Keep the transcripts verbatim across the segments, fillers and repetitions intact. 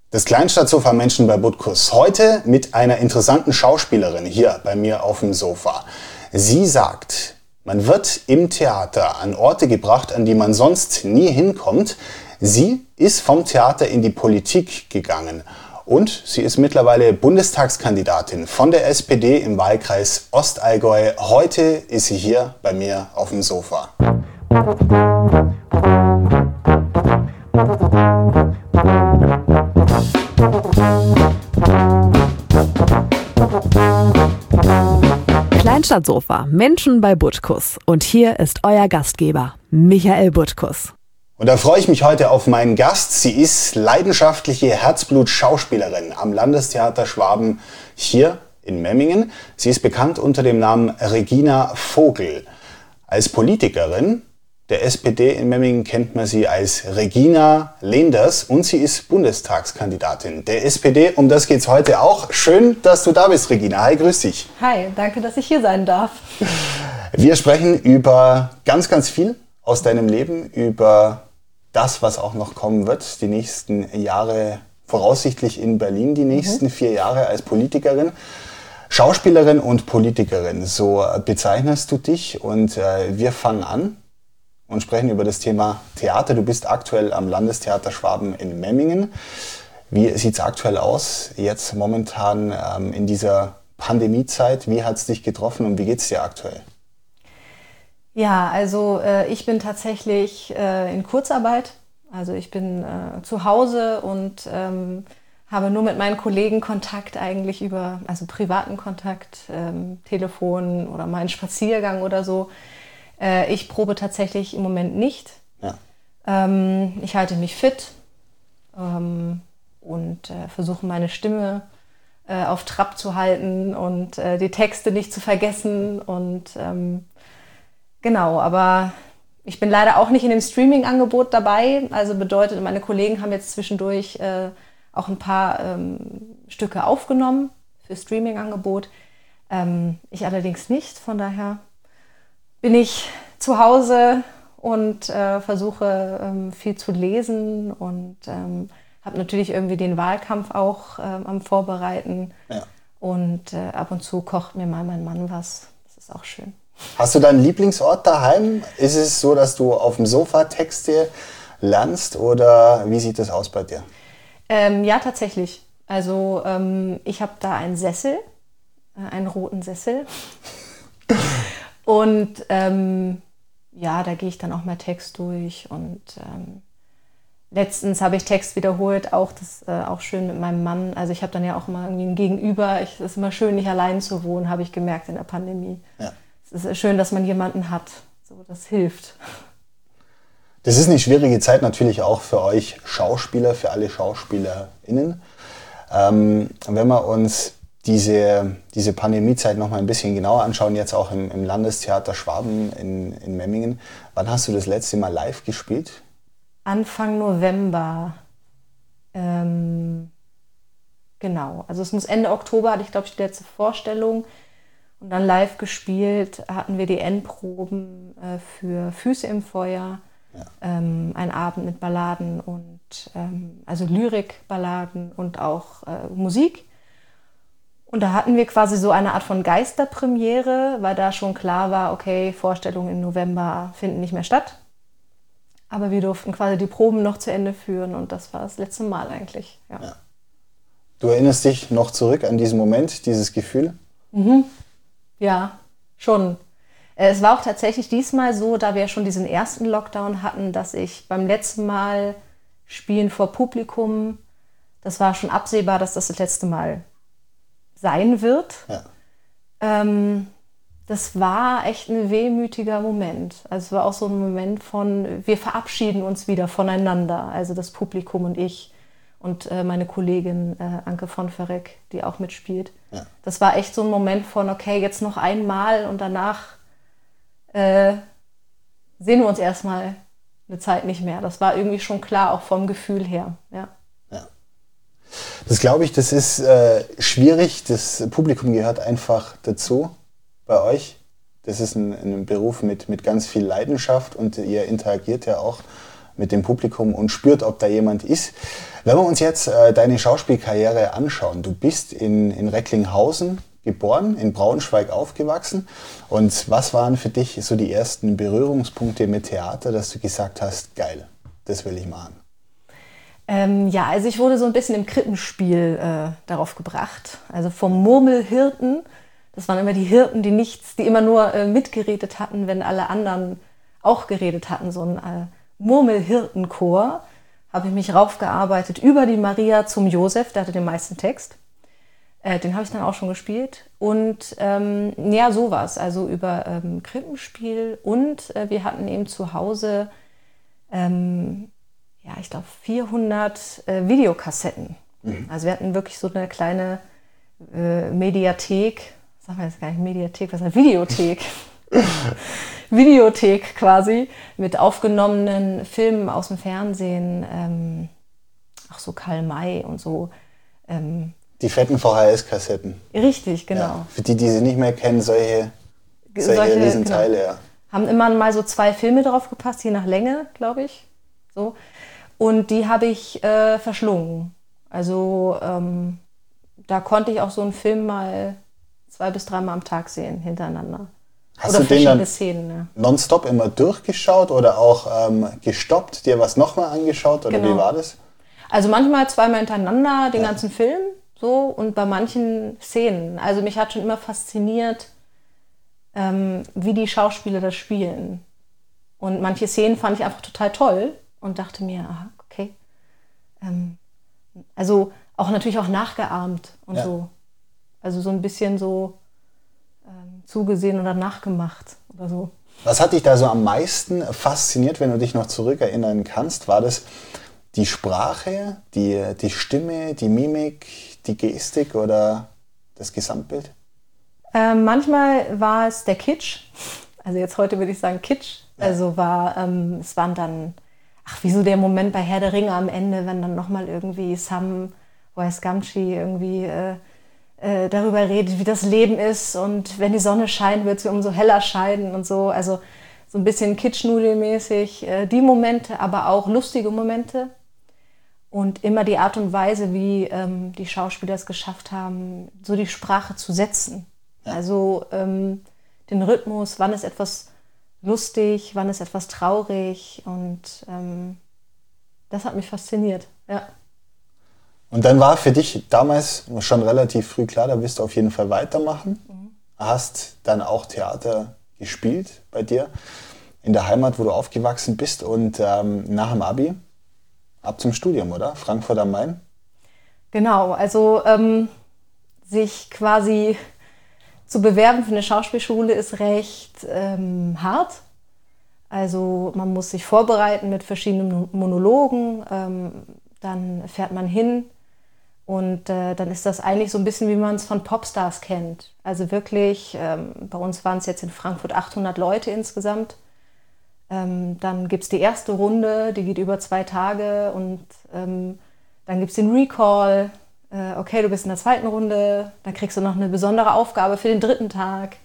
Das Kleinstadtsofa Menschen bei Butkus. Heute mit einer interessanten Schauspielerin hier bei mir auf dem Sofa. Sie sagt, man wird im Theater an Orte gebracht, an die man sonst nie hinkommt. Sie ist vom Theater in die Politik gegangen. Und sie ist mittlerweile Bundestagskandidatin von der S P D im Wahlkreis Ostallgäu. Heute ist sie hier bei mir auf dem Sofa. Kleinstadtsofa, Menschen bei Butkus. Und hier ist euer Gastgeber, Michael Butkus. Und da freue ich mich heute auf meinen Gast. Sie ist leidenschaftliche Herzblut-Schauspielerin am Landestheater Schwaben hier in Memmingen. Sie ist bekannt unter dem Namen Regina Vogel. Als Politikerin der S P D in Memmingen kennt man sie als Regina Lenders und sie ist Bundestagskandidatin der S P D. Um das geht es heute auch. Schön, dass du da bist, Regina. Hi, grüß dich. Hi, danke, dass ich hier sein darf. Wir sprechen über ganz, ganz viel aus deinem Leben, über das, was auch noch kommen wird, die nächsten Jahre, voraussichtlich in Berlin, die nächsten mhm. vier Jahre als Politikerin. Schauspielerin und Politikerin, so bezeichnest du dich. Und äh, wir fangen an und sprechen über das Thema Theater. Du bist aktuell am Landestheater Schwaben in Memmingen. Wie sieht es aktuell aus, jetzt momentan ähm, in dieser Pandemiezeit? Wie hat es dich getroffen und wie geht es dir aktuell? Ja, also äh, ich bin tatsächlich äh, in Kurzarbeit. Also ich bin äh, zu Hause und ähm, habe nur mit meinen Kollegen Kontakt eigentlich über, also privaten Kontakt, ähm, Telefon oder mal einen Spaziergang oder so. Äh, ich probe tatsächlich im Moment nicht. Ja. Ähm, ich halte mich fit ähm, und äh, versuche meine Stimme äh, auf Trab zu halten und äh, die Texte nicht zu vergessen und ähm, genau, aber ich bin leider auch nicht in dem Streaming-Angebot dabei. Also bedeutet, meine Kollegen haben jetzt zwischendurch äh, auch ein paar ähm, Stücke aufgenommen für Streaming-Angebot. Ähm, ich allerdings nicht. Von daher bin ich zu Hause und äh, versuche ähm, viel zu lesen und ähm, habe natürlich irgendwie den Wahlkampf auch ähm, am Vorbereiten. Ja. Und äh, ab und zu kocht mir mal mein Mann was. Das ist auch schön. Hast du deinen Lieblingsort daheim? Ist es so, dass du auf dem Sofa Texte lernst oder wie sieht das aus bei dir? Ähm, ja, tatsächlich. Also ähm, ich habe da einen Sessel, äh, einen roten Sessel. Und ähm, ja, da gehe ich dann auch mal Text durch. Und ähm, letztens habe ich Text wiederholt, auch das äh, auch schön mit meinem Mann. Also ich habe dann ja auch immer irgendwie ein Gegenüber. Es ist immer schön, nicht allein zu wohnen, habe ich gemerkt in der Pandemie. Ja. Es ist schön, dass man jemanden hat. So, das hilft. Das ist eine schwierige Zeit natürlich auch für euch Schauspieler, für alle SchauspielerInnen. Ähm, wenn wir uns diese, diese Pandemiezeit noch mal ein bisschen genauer anschauen, jetzt auch im, im Landestheater Schwaben in, in Memmingen. Wann hast du das letzte Mal live gespielt? Anfang November. Ähm, genau. Also es muss Ende Oktober, hatte ich glaube ich die letzte Vorstellung. Und dann live gespielt hatten wir die Endproben äh, für Füße im Feuer. Ja. Ähm, ein Abend mit Balladen und ähm, also Lyrikballaden und auch äh, Musik. Und da hatten wir quasi so eine Art von Geisterpremiere, weil da schon klar war, okay, Vorstellungen im November finden nicht mehr statt. Aber wir durften quasi die Proben noch zu Ende führen und das war das letzte Mal eigentlich. Ja. Ja. Du erinnerst dich noch zurück an diesen Moment, dieses Gefühl? Mhm. Ja, schon. Es war auch tatsächlich diesmal so, da wir schon diesen ersten Lockdown hatten, dass ich beim letzten Mal Spielen vor Publikum, das war schon absehbar, dass das das letzte Mal sein wird. Ja. Ähm, das war echt ein wehmütiger Moment. Also es war auch so ein Moment von, wir verabschieden uns wieder voneinander, also das Publikum und ich. Und äh, meine Kollegin äh, Anke von Verreck, die auch mitspielt. Ja. Das war echt so ein Moment von, okay, jetzt noch einmal und danach äh, sehen wir uns erstmal eine Zeit nicht mehr. Das war irgendwie schon klar, auch vom Gefühl her. Ja. Ja. Das glaube ich, das ist äh, schwierig. Das Publikum gehört einfach dazu bei euch. Das ist ein, ein Beruf mit, mit ganz viel Leidenschaft und ihr interagiert ja auch mit dem Publikum und spürt, ob da jemand ist. Wenn wir uns jetzt äh, deine Schauspielkarriere anschauen, du bist in, in Recklinghausen geboren, in Braunschweig aufgewachsen. Und was waren für dich so die ersten Berührungspunkte mit Theater, dass du gesagt hast, geil, das will ich machen? Ähm, ja, also ich wurde so ein bisschen im Krippenspiel äh, darauf gebracht. Also vom Murmelhirten, das waren immer die Hirten, die nichts, die immer nur äh, mitgeredet hatten, wenn alle anderen auch geredet hatten. So ein äh, Murmelhirtenchor habe ich mich raufgearbeitet über die Maria zum Josef, der hatte den meisten Text. Äh, den habe ich dann auch schon gespielt. Und ähm, ja, sowas, also über ähm, Krippenspiel. Und äh, wir hatten eben zu Hause ähm, ja, ich glaube, vierhundert äh, Videokassetten. Mhm. Also wir hatten wirklich so eine kleine äh, Mediathek, sagen wir jetzt gar nicht Mediathek, was ist eine Videothek? Videothek quasi, mit aufgenommenen Filmen aus dem Fernsehen, ähm, auch so Karl May und so. Ähm, die fetten V H S-Kassetten. Richtig, genau. Ja, für die, die sie nicht mehr kennen, solche, solche, solche Riesenteile, genau. Ja. Haben immer mal so zwei Filme drauf gepasst, je nach Länge, glaube ich. So. Und die habe ich äh, verschlungen. Also ähm, da konnte ich auch so einen Film mal zwei bis dreimal am Tag sehen, hintereinander. Hast oder du den dann Szenen, ja. nonstop immer durchgeschaut oder auch ähm, gestoppt, dir was nochmal angeschaut? Oder genau. Wie war das? Also manchmal zweimal hintereinander den ja. ganzen Film so und bei manchen Szenen. Also mich hat schon immer fasziniert, ähm, wie die Schauspieler das spielen. Und manche Szenen fand ich einfach total toll. Und dachte mir, aha, okay. Ähm, also auch natürlich auch nachgeahmt und ja. so. Also so ein bisschen so ähm, zugesehen oder nachgemacht oder so. Was hat dich da so am meisten fasziniert, wenn du dich noch zurückerinnern kannst? War das die Sprache, die, die Stimme, die Mimik, die Gestik oder das Gesamtbild? Ähm, manchmal war es der Kitsch. Also jetzt heute würde ich sagen Kitsch. Ja. Also war, ähm, es waren dann Ach, wie so der Moment bei Herr der Ringe am Ende, wenn dann nochmal irgendwie Sam Wise-Gamgee irgendwie äh, äh, darüber redet, wie das Leben ist und wenn die Sonne scheint, wird sie umso heller scheinen und so. Also so ein bisschen Kitschnudelmäßig äh, die Momente, aber auch lustige Momente. Und immer die Art und Weise, wie ähm, die Schauspieler es geschafft haben, so die Sprache zu setzen. Ja. Also ähm, den Rhythmus, wann ist etwas lustig, wann ist etwas traurig und ähm, das hat mich fasziniert, ja. Und dann war für dich damals schon relativ früh klar, da wirst du auf jeden Fall weitermachen. Mhm. Hast dann auch Theater gespielt bei dir in der Heimat, wo du aufgewachsen bist und ähm, nach dem Abi ab zum Studium, oder? Frankfurt am Main? Genau, also ähm, sich quasi zu bewerben für eine Schauspielschule ist recht ähm, hart. Also man muss sich vorbereiten mit verschiedenen Monologen, ähm, dann fährt man hin und äh, dann ist das eigentlich so ein bisschen, wie man es von Popstars kennt. Also wirklich, ähm, bei uns waren es jetzt in Frankfurt achthundert Leute insgesamt. Ähm, dann gibt es die erste Runde, die geht über zwei Tage und ähm, dann gibt es den Recall. Okay, du bist in der zweiten Runde, dann kriegst du noch eine besondere Aufgabe für den dritten Tag.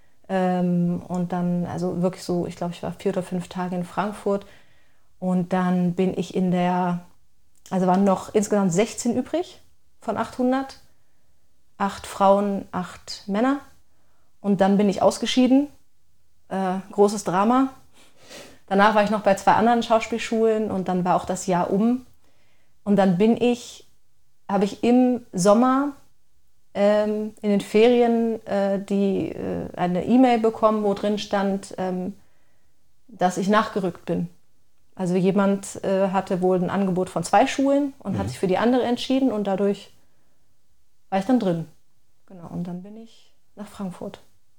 Und dann, also wirklich so, ich glaube, ich war vier oder fünf Tage in Frankfurt. Und dann bin ich in der, also waren noch insgesamt sechzehn übrig von achthundert. Acht Frauen, acht Männer. Und dann bin ich ausgeschieden. Äh, großes Drama. Danach war ich noch bei zwei anderen Schauspielschulen und dann war auch das Jahr um. Und dann bin ich habe ich im Sommer ähm, in den Ferien äh, die, äh, eine E-Mail bekommen, wo drin stand, ähm, dass ich nachgerückt bin. Also jemand äh, hatte wohl ein Angebot von zwei Schulen und mhm. hat sich für die andere entschieden und dadurch war ich dann drin. Genau, und dann bin ich nach Frankfurt.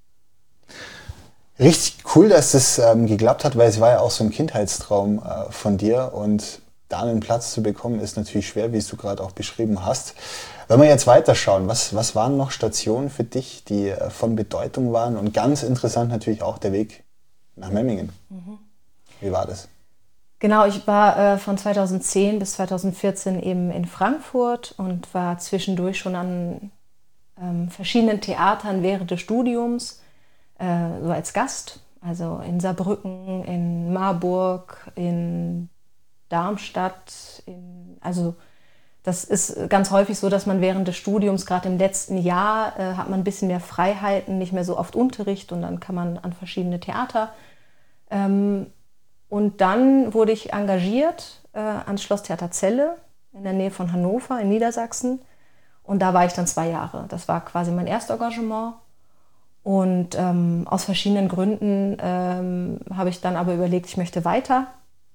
Richtig cool, dass das ähm, geklappt hat, weil es war ja auch so ein Kindheitstraum äh, von dir und da einen Platz zu bekommen, ist natürlich schwer, wie es du gerade auch beschrieben hast. Wenn wir jetzt weiterschauen, was, was waren noch Stationen für dich, die von Bedeutung waren? Und ganz interessant natürlich auch der Weg nach Memmingen. Mhm. Wie war das? Genau, ich war äh, von zweitausendzehn bis zweitausendvierzehn eben in Frankfurt und war zwischendurch schon an ähm, verschiedenen Theatern während des Studiums, äh, so als Gast. Also in Saarbrücken, in Marburg, in Darmstadt. In, also das ist ganz häufig so, dass man während des Studiums, gerade im letzten Jahr, äh, hat man ein bisschen mehr Freiheiten, nicht mehr so oft Unterricht und dann kann man an verschiedene Theater. Ähm, und dann wurde ich engagiert äh, ans Schlosstheater Celle in der Nähe von Hannover in Niedersachsen. Und da war ich dann zwei Jahre. Das war quasi mein erstes Engagement. Und ähm, aus verschiedenen Gründen ähm, habe ich dann aber überlegt, ich möchte weiter.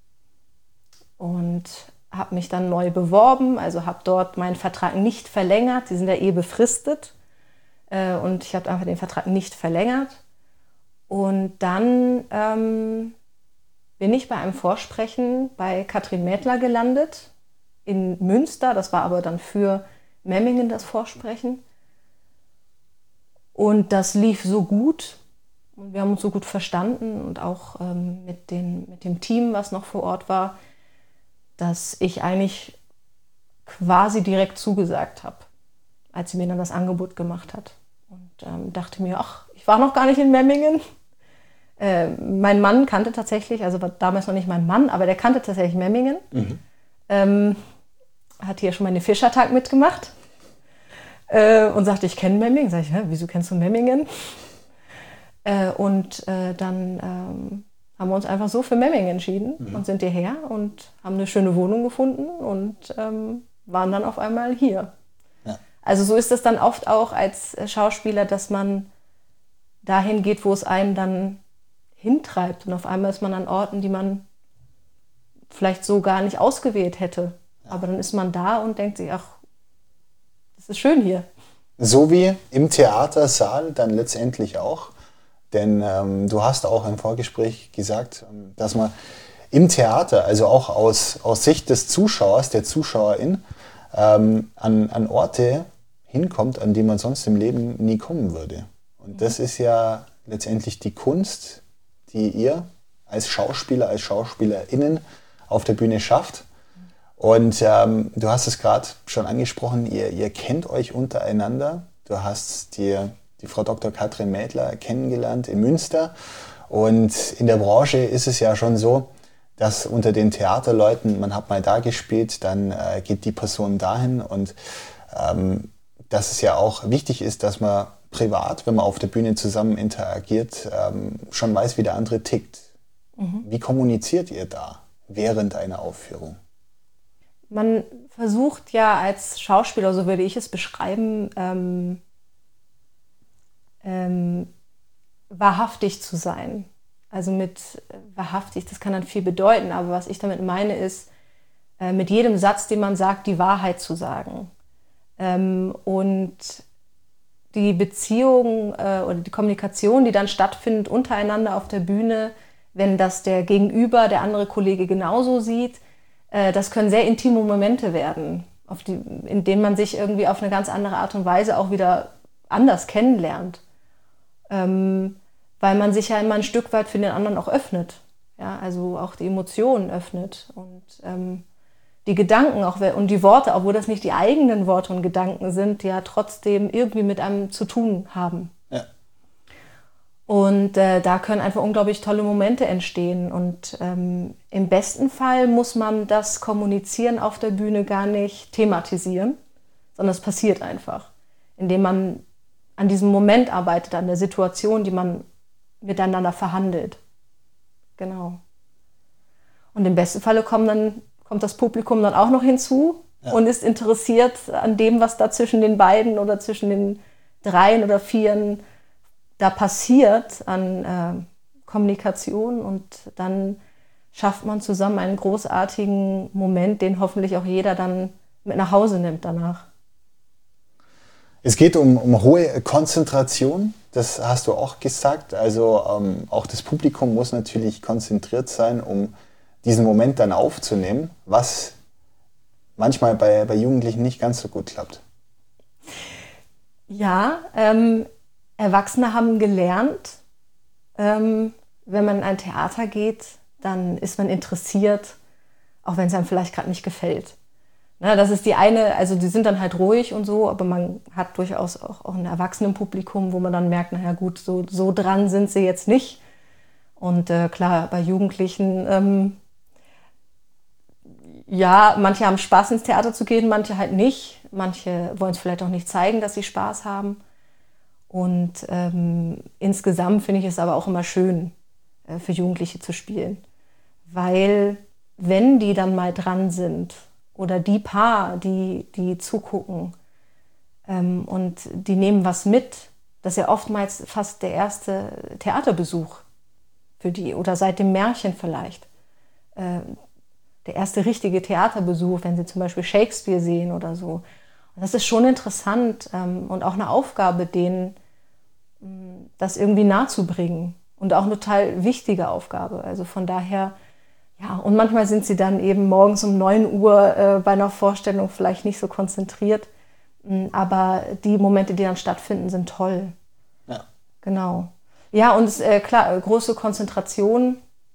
Und habe mich dann neu beworben, also habe dort meinen Vertrag nicht verlängert. Die sind ja eh befristet. Äh, und ich habe einfach den Vertrag nicht verlängert. Und dann ähm, bin ich bei einem Vorsprechen bei Katrin Mädler gelandet in Münster. Das war aber dann für Memmingen das Vorsprechen. Und das lief so gut. Und wir haben uns so gut verstanden und auch ähm, mit, den, mit dem Team, was noch vor Ort war, dass ich eigentlich quasi direkt zugesagt habe, als sie mir dann das Angebot gemacht hat. Und ähm, dachte mir, ach, ich war noch gar nicht in Memmingen. Äh, mein Mann kannte tatsächlich, also war damals noch nicht mein Mann, aber der kannte tatsächlich Memmingen. Mhm. Ähm, hat hier schon mal den Fischertag mitgemacht äh, und sagte, ich kenne Memmingen. Sag ich, wieso kennst du Memmingen? Äh, und äh, dann ähm, haben wir uns einfach so für Memmingen entschieden mhm. und sind hierher und haben eine schöne Wohnung gefunden und ähm, waren dann auf einmal hier. Ja. Also so ist es dann oft auch als Schauspieler, dass man dahin geht, wo es einen dann hintreibt. Und auf einmal ist man an Orten, die man vielleicht so gar nicht ausgewählt hätte. Ja. Aber dann ist man da und denkt sich, ach, das ist schön hier. So wie im Theatersaal dann letztendlich auch. Denn ähm, du hast auch im Vorgespräch gesagt, dass man im Theater, also auch aus, aus Sicht des Zuschauers, der Zuschauerin, ähm, an, an Orte hinkommt, an die man sonst im Leben nie kommen würde. Und mhm. das ist ja letztendlich die Kunst, die ihr als Schauspieler, als SchauspielerInnen auf der Bühne schafft. Und ähm, du hast es gerade schon angesprochen, ihr, ihr kennt euch untereinander. Du hast dir die Frau Doktor Katrin Mädler kennengelernt in Münster. Und in der Branche ist es ja schon so, dass unter den Theaterleuten, man hat mal da gespielt, dann äh, geht die Person dahin. Und ähm, dass es ja auch wichtig ist, dass man privat, wenn man auf der Bühne zusammen interagiert, ähm, schon weiß, wie der andere tickt. Mhm. Wie kommuniziert ihr da während einer Aufführung? Man versucht ja als Schauspieler, so würde ich es beschreiben, ähm, ähm, wahrhaftig zu sein. Also mit wahrhaftig, das kann dann viel bedeuten, aber was ich damit meine ist, äh, mit jedem Satz, den man sagt, die Wahrheit zu sagen. Ähm, und die Beziehung äh, oder die Kommunikation, die dann stattfindet untereinander auf der Bühne, wenn das der Gegenüber, der andere Kollege genauso sieht, äh, das können sehr intime Momente werden, auf die, in denen man sich irgendwie auf eine ganz andere Art und Weise auch wieder anders kennenlernt. Ähm, weil man sich ja immer ein Stück weit für den anderen auch öffnet. Ja, also auch die Emotionen öffnet und ähm, die Gedanken auch und die Worte, obwohl das nicht die eigenen Worte und Gedanken sind, die ja trotzdem irgendwie mit einem zu tun haben. Ja. Und äh, da können einfach unglaublich tolle Momente entstehen. Und ähm, im besten Fall muss man das Kommunizieren auf der Bühne gar nicht thematisieren, sondern es passiert einfach, indem man an diesem Moment arbeitet, an der Situation, die man miteinander verhandelt. Genau. Und im besten Falle kommen dann, kommt das Publikum dann auch noch hinzu ja. und ist interessiert an dem, was da zwischen den beiden oder zwischen den dreien oder vieren da passiert an äh, Kommunikation. Und dann schafft man zusammen einen großartigen Moment, den hoffentlich auch jeder dann mit nach Hause nimmt danach. Es geht um, um hohe Konzentration, das hast du auch gesagt. Also ähm, auch das Publikum muss natürlich konzentriert sein, um diesen Moment dann aufzunehmen, was manchmal bei, bei Jugendlichen nicht ganz so gut klappt. Ja, ähm, Erwachsene haben gelernt, ähm, wenn man in ein Theater geht, dann ist man interessiert, auch wenn es einem vielleicht gerade nicht gefällt. Na, das ist die eine, also die sind dann halt ruhig und so, aber man hat durchaus auch, auch ein Erwachsenenpublikum, wo man dann merkt, naja gut, so, so dran sind sie jetzt nicht. Und äh, klar, bei Jugendlichen, ähm, Ja, manche haben Spaß, ins Theater zu gehen, manche halt nicht. Manche wollen es vielleicht auch nicht zeigen, dass sie Spaß haben. Und ähm, insgesamt finde ich es aber auch immer schön, äh, für Jugendliche zu spielen. Weil wenn die dann mal dran sind oder die Paar, die, die zugucken ähm, und die nehmen was mit, das ist ja oftmals fast der erste Theaterbesuch für die oder seit dem Märchen vielleicht. Äh, der erste richtige Theaterbesuch, wenn sie zum Beispiel Shakespeare sehen oder so. Und das ist schon interessant ähm, und auch eine Aufgabe, denen ähm, das irgendwie nahezubringen. Und auch eine total wichtige Aufgabe. Also von daher, ja, und manchmal sind sie dann eben morgens um neun Uhr äh, bei einer Vorstellung vielleicht nicht so konzentriert. Aber die Momente, die dann stattfinden, sind toll. Ja. Genau. Ja, und es, äh, klar, große Konzentration.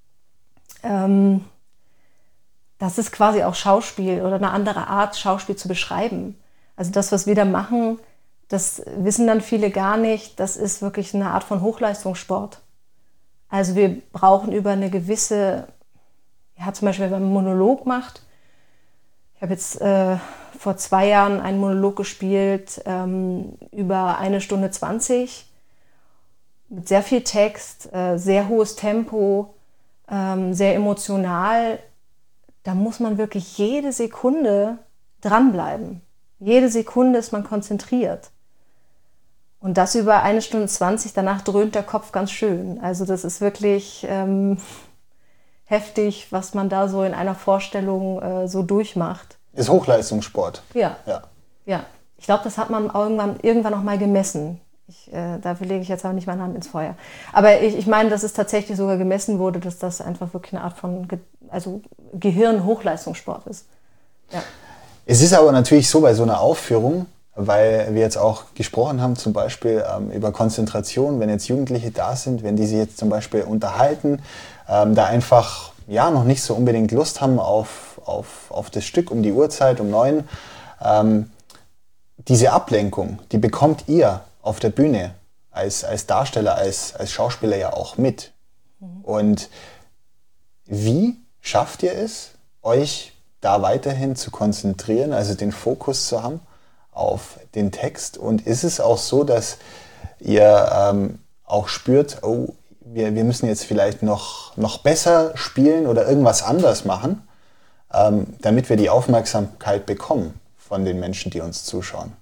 Ähm, das ist quasi auch Schauspiel oder eine andere Art, Schauspiel zu beschreiben. Also das, was wir da machen, das wissen dann viele gar nicht. Das ist wirklich eine Art von Hochleistungssport. Also wir brauchen über eine gewisse, ja, zum Beispiel, wenn man einen Monolog macht. Ich habe jetzt äh, vor zwei Jahren einen Monolog gespielt ähm, über eine Stunde zwanzig mit sehr viel Text, äh, sehr hohes Tempo, ähm, sehr emotional. Da muss man wirklich jede Sekunde dranbleiben. Jede Sekunde ist man konzentriert. Und das über eine Stunde zwanzig, danach dröhnt der Kopf ganz schön. Also das ist wirklich ähm, heftig, was man da so in einer Vorstellung äh, so durchmacht. Ist Hochleistungssport. Ja, Ja. ja. Ich glaube, das hat man irgendwann, irgendwann noch mal gemessen. Ich, äh, dafür lege ich jetzt aber nicht meine Hand ins Feuer. Aber ich, ich meine, dass es tatsächlich sogar gemessen wurde, dass das einfach wirklich eine Art von Ge- also Gehirn-Hochleistungssport ist. Ja. Es ist aber natürlich so bei so einer Aufführung, weil wir jetzt auch gesprochen haben, zum Beispiel ähm, über Konzentration, wenn jetzt Jugendliche da sind, wenn die sich jetzt zum Beispiel unterhalten, ähm, da einfach ja noch nicht so unbedingt Lust haben auf, auf, auf das Stück um die Uhrzeit, um neun. Ähm, diese Ablenkung, die bekommt ihr auf der Bühne als, als Darsteller, als, als Schauspieler ja auch mit. Mhm. Und wie schafft ihr es, euch da weiterhin zu konzentrieren, also den Fokus zu haben auf den Text? Und ist es auch so, dass ihr ähm, auch spürt, oh, wir, wir müssen jetzt vielleicht noch, noch besser spielen oder irgendwas anders machen, ähm, damit wir die Aufmerksamkeit bekommen von den Menschen, die uns zuschauen?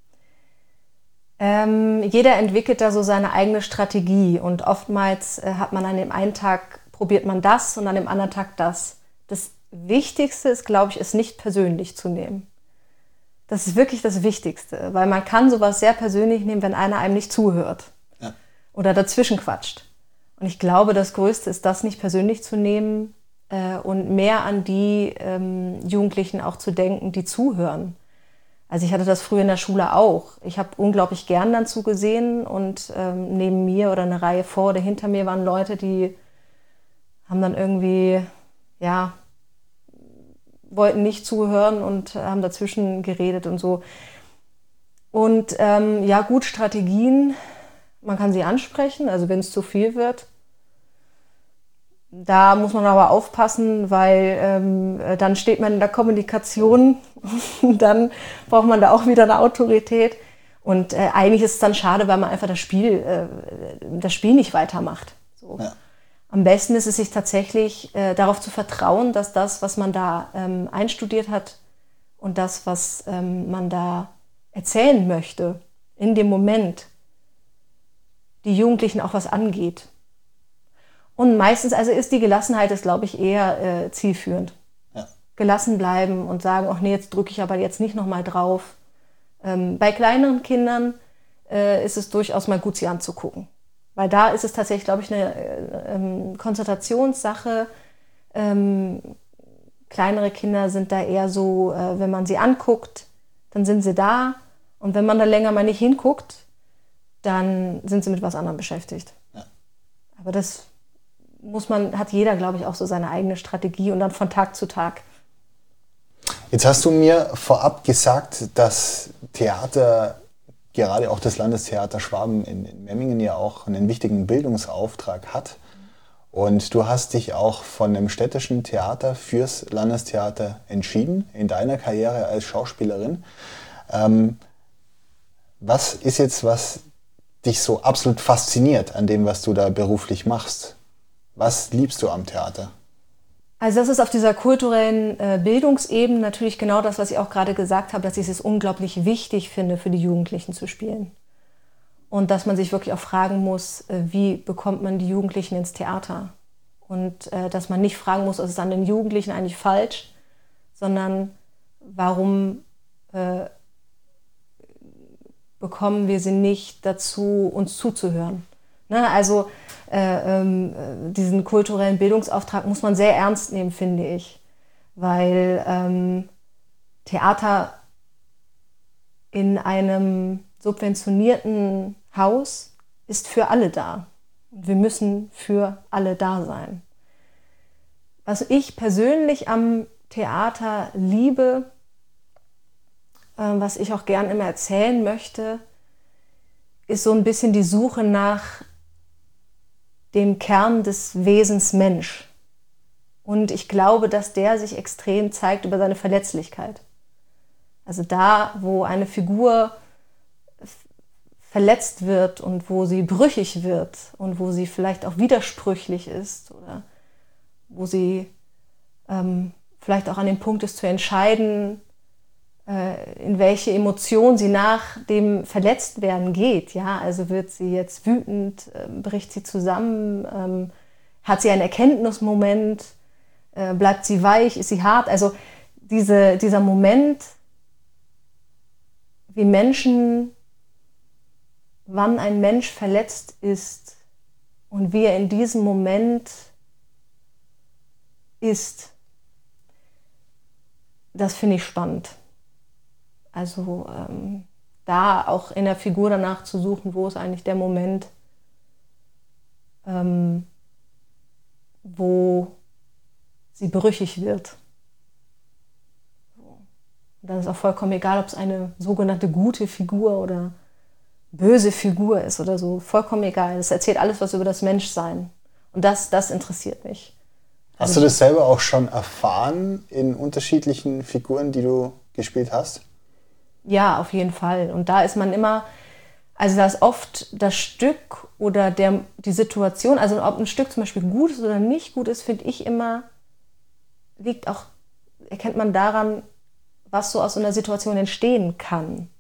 Ähm, jeder entwickelt da so seine eigene Strategie und oftmals äh, hat man an dem einen Tag, probiert man das und an dem anderen Tag das. Das Wichtigste ist, glaube ich, es nicht persönlich zu nehmen. Das ist wirklich das Wichtigste, weil man kann sowas sehr persönlich nehmen, wenn einer einem nicht zuhört, ja, oder dazwischen quatscht. Und ich glaube, das Größte ist, das nicht persönlich zu nehmen äh, und mehr an die ähm, Jugendlichen auch zu denken, die zuhören. Also ich hatte das früher in der Schule auch. Ich habe unglaublich gern dann zugesehen und ähm, neben mir oder eine Reihe vor oder hinter mir waren Leute, die haben dann irgendwie, ja, wollten nicht zuhören und haben dazwischen geredet und so. Und ähm, ja, gut, Strategien, man kann sie ansprechen, also wenn es zu viel wird. Da muss man aber aufpassen, weil ähm, dann steht man in der Kommunikation und dann braucht man da auch wieder eine Autorität. Und äh, eigentlich ist es dann schade, weil man einfach das Spiel, äh, das Spiel nicht weitermacht. So. Ja. Am besten ist es, sich tatsächlich äh, darauf zu vertrauen, dass das, was man da ähm, einstudiert hat und das, was ähm, man da erzählen möchte, in dem Moment, die Jugendlichen auch was angeht. Und meistens, also ist die Gelassenheit, ist, glaube ich, eher äh, zielführend. Ja. Gelassen bleiben und sagen, ach nee, jetzt drücke ich aber jetzt nicht nochmal drauf. Ähm, bei kleineren Kindern äh, ist es durchaus mal gut, sie anzugucken. Weil da ist es tatsächlich, glaube ich, eine äh, ähm, Konzentrationssache. Ähm, kleinere Kinder sind da eher so, äh, wenn man sie anguckt, dann sind sie da. Und wenn man da länger mal nicht hinguckt, dann sind sie mit was anderem beschäftigt. Ja. Aber das muss man, hat jeder, glaube ich, auch so seine eigene Strategie und dann von Tag zu Tag. Jetzt hast du mir vorab gesagt, dass Theater, gerade auch das Landestheater Schwaben in, in Memmingen ja auch einen wichtigen Bildungsauftrag hat. Und du hast dich auch von dem städtischen Theater fürs Landestheater entschieden, in deiner Karriere als Schauspielerin. Ähm, was ist jetzt, was dich so absolut fasziniert an dem, was du da beruflich machst? Was liebst du am Theater? Also das ist auf dieser kulturellen äh, Bildungsebene natürlich genau das, was ich auch gerade gesagt habe, dass ich es unglaublich wichtig finde, für die Jugendlichen zu spielen. Und dass man sich wirklich auch fragen muss, äh, wie bekommt man die Jugendlichen ins Theater? Und äh, dass man nicht fragen muss, was ist an den Jugendlichen eigentlich falsch, sondern warum äh, bekommen wir sie nicht dazu, uns zuzuhören. Ne? Also äh, ähm, diesen kulturellen Bildungsauftrag muss man sehr ernst nehmen, finde ich. Weil ähm, Theater in einem subventionierten Haus ist für alle da. Und wir müssen für alle da sein. Was ich persönlich am Theater liebe, was ich auch gern immer erzählen möchte, ist so ein bisschen die Suche nach dem Kern des Wesens Mensch. Und ich glaube, dass der sich extrem zeigt über seine Verletzlichkeit. Also da, wo eine Figur verletzt wird und wo sie brüchig wird und wo sie vielleicht auch widersprüchlich ist oder wo sie ähm, vielleicht auch an dem Punkt ist zu entscheiden, in welche Emotion sie nach dem Verletztwerden geht. Ja, also wird sie jetzt wütend, bricht sie zusammen, hat sie einen Erkenntnismoment, bleibt sie weich, ist sie hart. Also diese, dieser Moment, wie Menschen, wann ein Mensch verletzt ist und wie er in diesem Moment ist, das finde ich spannend. Also ähm, da auch in der Figur danach zu suchen, wo ist eigentlich der Moment, ähm, wo sie brüchig wird. Und dann ist auch vollkommen egal, ob es eine sogenannte gute Figur oder böse Figur ist oder so. Vollkommen egal. Es erzählt alles was über das Menschsein. Und das, das interessiert mich. Hast du das selber auch schon erfahren in unterschiedlichen Figuren, die du gespielt hast? Ja, auf jeden Fall. Und da ist man immer, also da ist oft das Stück oder der, die Situation, also ob ein Stück zum Beispiel gut ist oder nicht gut ist, finde ich immer, liegt auch, erkennt man daran, was so aus so einer Situation entstehen kann.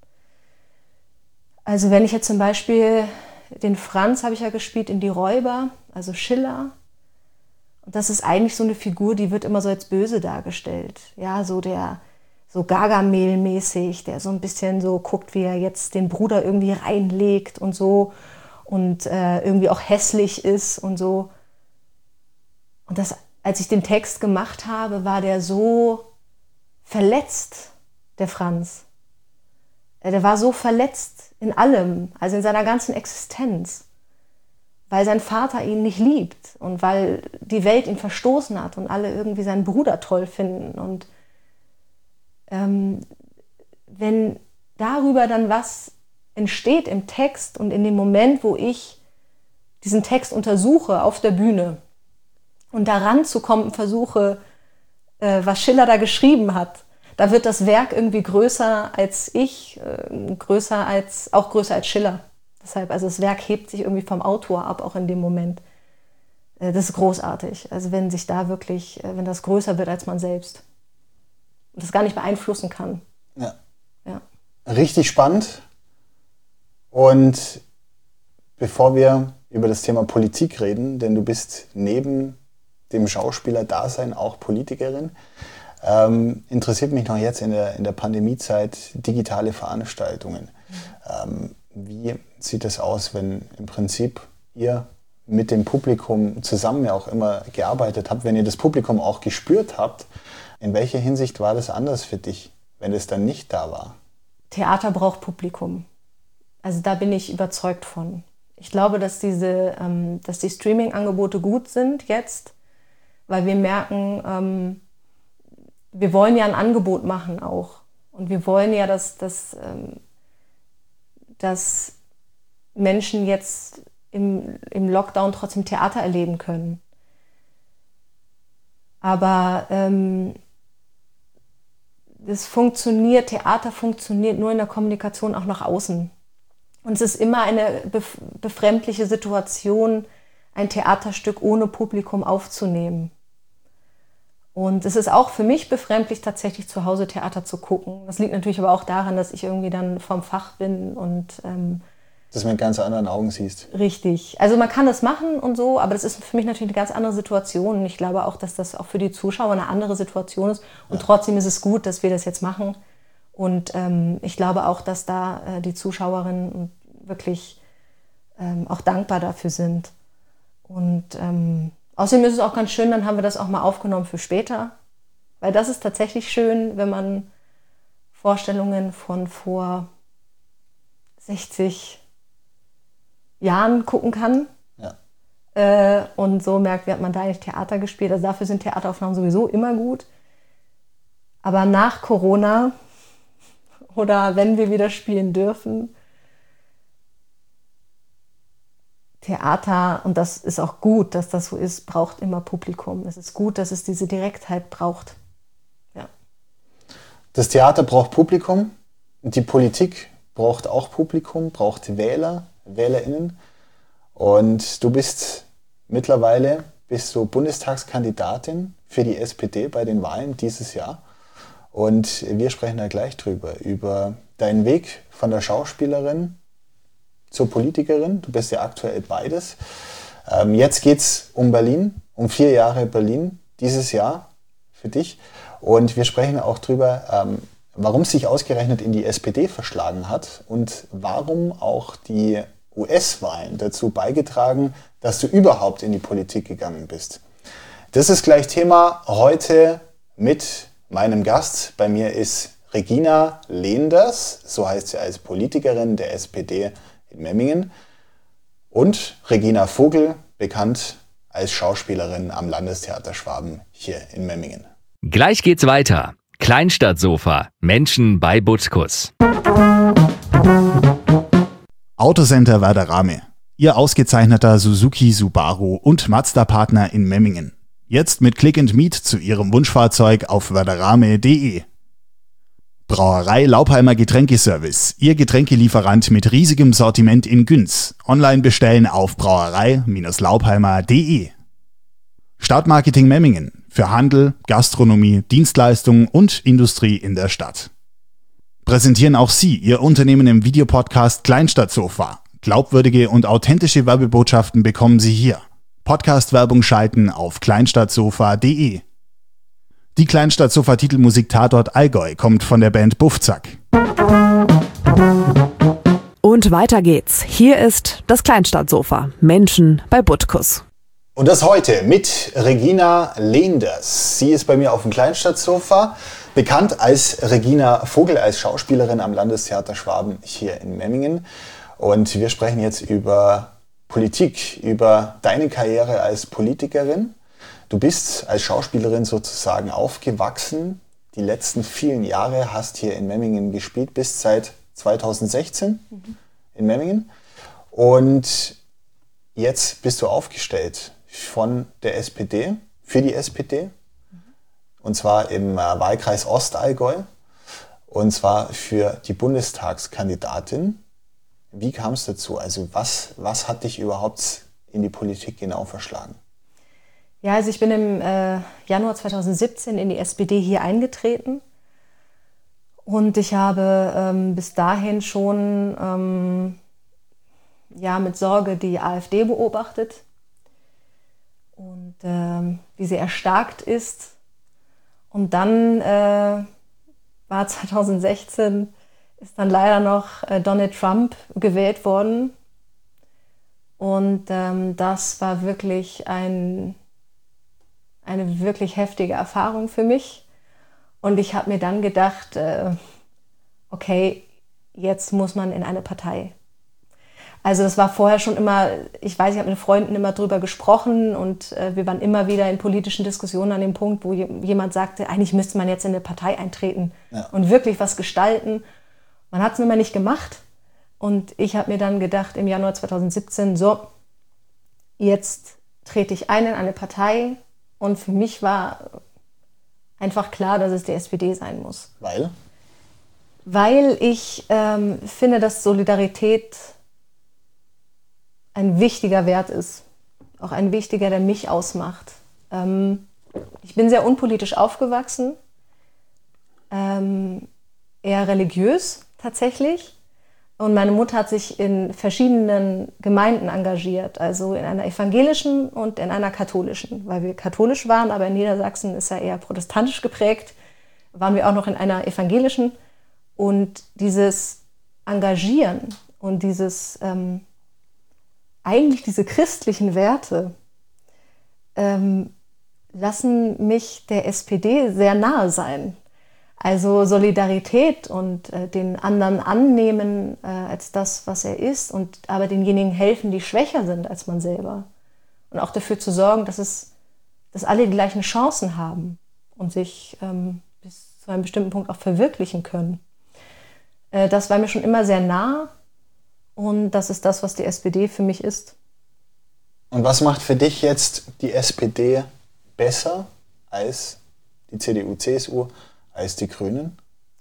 Also wenn ich jetzt zum Beispiel, den Franz habe ich ja gespielt in Die Räuber, also Schiller. Und das ist eigentlich so eine Figur, die wird immer so als böse dargestellt. Ja, so der so Gargamel-mäßig, der so ein bisschen so guckt, wie er jetzt den Bruder irgendwie reinlegt und so und äh, irgendwie auch hässlich ist und so. Und das, als ich den Text gemacht habe, war der so verletzt, der Franz. Der war so verletzt in allem, also in seiner ganzen Existenz, weil sein Vater ihn nicht liebt und weil die Welt ihn verstoßen hat und alle irgendwie seinen Bruder toll finden. Und ähm, wenn darüber dann was entsteht im Text und in dem Moment, wo ich diesen Text untersuche auf der Bühne und da ranzukommen und versuche, äh, was Schiller da geschrieben hat, da wird das Werk irgendwie größer als ich, äh, größer als, auch größer als Schiller. Deshalb, also das Werk hebt sich irgendwie vom Autor ab, auch in dem Moment. Äh, das ist großartig. Also wenn sich da wirklich, äh, wenn das größer wird als man selbst und das gar nicht beeinflussen kann. Ja. Ja. Richtig spannend. Und bevor wir über das Thema Politik reden, denn du bist neben dem Schauspieler-Dasein auch Politikerin, ähm, interessiert mich noch jetzt in der, in der Pandemiezeit digitale Veranstaltungen. Mhm. Ähm, wie sieht es aus, wenn im Prinzip ihr mit dem Publikum zusammen ja auch immer gearbeitet habt, wenn ihr das Publikum auch gespürt habt? In welcher Hinsicht war das anders für dich, wenn es dann nicht da war? Theater braucht Publikum. Also da bin ich überzeugt von. Ich glaube, dass diese, ähm, dass die Streaming-Angebote gut sind jetzt, weil wir merken, ähm, wir wollen ja ein Angebot machen auch. Und wir wollen ja, dass, dass, ähm, dass Menschen jetzt im, im Lockdown trotzdem Theater erleben können. Aber ähm, das funktioniert, Theater funktioniert nur in der Kommunikation auch nach außen. Und es ist immer eine bef- befremdliche Situation, ein Theaterstück ohne Publikum aufzunehmen. Und es ist auch für mich befremdlich, tatsächlich zu Hause Theater zu gucken. Das liegt natürlich aber auch daran, dass ich irgendwie dann vom Fach bin und ähm, dass du mit ganz anderen Augen siehst. Richtig. Also man kann das machen und so, aber das ist für mich natürlich eine ganz andere Situation. Und ich glaube auch, dass das auch für die Zuschauer eine andere Situation ist. Und ja. Trotzdem ist es gut, dass wir das jetzt machen. Und ähm, ich glaube auch, dass da äh, die Zuschauerinnen wirklich ähm, auch dankbar dafür sind. Und ähm, außerdem ist es auch ganz schön, dann haben wir das auch mal aufgenommen für später. Weil das ist tatsächlich schön, wenn man Vorstellungen von vor sechzig Jahren gucken kann. Ja. Äh, und so merkt, wie hat man da eigentlich Theater gespielt. Also dafür sind Theateraufnahmen sowieso immer gut. Aber nach Corona oder wenn wir wieder spielen dürfen, Theater, und das ist auch gut, dass das so ist, braucht immer Publikum. Es ist gut, dass es diese Direktheit braucht. Ja. Das Theater braucht Publikum, die Politik braucht auch Publikum, braucht Wähler, WählerInnen. Und du bist mittlerweile bist du Bundestagskandidatin für die S P D bei den Wahlen dieses Jahr. Und wir sprechen da gleich drüber, über deinen Weg von der Schauspielerin zur Politikerin. Du bist ja aktuell beides. Ähm, jetzt geht es um Berlin, um vier Jahre Berlin dieses Jahr für dich. Und wir sprechen auch drüber, ähm, warum es sich ausgerechnet in die S P D verschlagen hat und warum auch die U S-Wahlen dazu beigetragen, dass du überhaupt in die Politik gegangen bist. Das ist gleich Thema heute mit meinem Gast. Bei mir ist Regina Leenders, so heißt sie als Politikerin der S P D in Memmingen, und Regina Vogel, bekannt als Schauspielerin am Landestheater Schwaben hier in Memmingen. Gleich geht's weiter. Kleinstadtsofa. Menschen bei Butkus. Autocenter Werderame. Ihr ausgezeichneter Suzuki, Subaru und Mazda-Partner in Memmingen. Jetzt mit Click and Meet zu Ihrem Wunschfahrzeug auf werderame punkt de. Brauerei Laubheimer Getränkeservice. Ihr Getränkelieferant mit riesigem Sortiment in Günz. Online bestellen auf brauerei Laubheimer punkt de. Stadtmarketing Memmingen. Für Handel, Gastronomie, Dienstleistungen und Industrie in der Stadt. Präsentieren auch Sie Ihr Unternehmen im Videopodcast Kleinstadtsofa. Glaubwürdige und authentische Werbebotschaften bekommen Sie hier. Podcast-Werbung schalten auf kleinstadtsofa punkt de. Die Kleinstadtsofa-Titelmusik Tatort Allgäu kommt von der Band Buffzack. Und weiter geht's. Hier ist das Kleinstadtsofa. Menschen bei Butkus. Und das heute mit Regina Leenders. Sie ist bei mir auf dem Kleinstadtsofa, bekannt als Regina Vogel, als Schauspielerin am Landestheater Schwaben hier in Memmingen. Und wir sprechen jetzt über Politik, über deine Karriere als Politikerin. Du bist als Schauspielerin sozusagen aufgewachsen. Die letzten vielen Jahre hast hier in Memmingen gespielt, bist seit zweitausendsechzehn mhm. in Memmingen. Und jetzt bist du aufgestellt von der S P D, für die S P D. Mhm. Und zwar im Wahlkreis Ostallgäu. Und zwar für die Bundestagskandidatin. Wie kam es dazu? Also was, was hat dich überhaupt in die Politik genau verschlagen? Ja, also ich bin im äh, Januar zweitausendsiebzehn in die S P D hier eingetreten und ich habe ähm, bis dahin schon ähm, ja, mit Sorge die AfD beobachtet und ähm, wie sie erstarkt ist. Und dann äh, war zweitausendsechzehn, ist dann leider noch äh, Donald Trump gewählt worden und ähm, das war wirklich ein eine wirklich heftige Erfahrung für mich. Und ich habe mir dann gedacht, äh, okay, jetzt muss man in eine Partei. Also das war vorher schon immer, ich weiß, ich habe mit Freunden immer drüber gesprochen und äh, wir waren immer wieder in politischen Diskussionen an dem Punkt, wo jemand sagte, eigentlich müsste man jetzt in eine Partei eintreten ja. und wirklich was gestalten. Man hat es nur mal nicht gemacht. Und ich habe mir dann gedacht, im Januar zweitausendsiebzehn, so, jetzt trete ich ein in eine Partei, Und für mich war einfach klar, dass es die S P D sein muss. Weil? Weil ich ähm, finde, dass Solidarität ein wichtiger Wert ist. Auch ein wichtiger, der mich ausmacht. Ähm, ich bin sehr unpolitisch aufgewachsen. Ähm, eher religiös tatsächlich. Und meine Mutter hat sich in verschiedenen Gemeinden engagiert, also in einer evangelischen und in einer katholischen. Weil wir katholisch waren, aber in Niedersachsen ist ja eher protestantisch geprägt, waren wir auch noch in einer evangelischen. Und dieses Engagieren und dieses, ähm, eigentlich diese christlichen Werte ähm, lassen mich der S P D sehr nahe sein. Also Solidarität und äh, den anderen annehmen äh, als das, was er ist, und aber denjenigen helfen, die schwächer sind als man selber. Und auch dafür zu sorgen, dass, es, dass alle die gleichen Chancen haben und sich ähm, bis zu einem bestimmten Punkt auch verwirklichen können. Äh, das war mir schon immer sehr nah, und das ist das, was die S P D für mich ist. Und was macht für dich jetzt die S P D besser als die C D U, C S U, als die Grünen?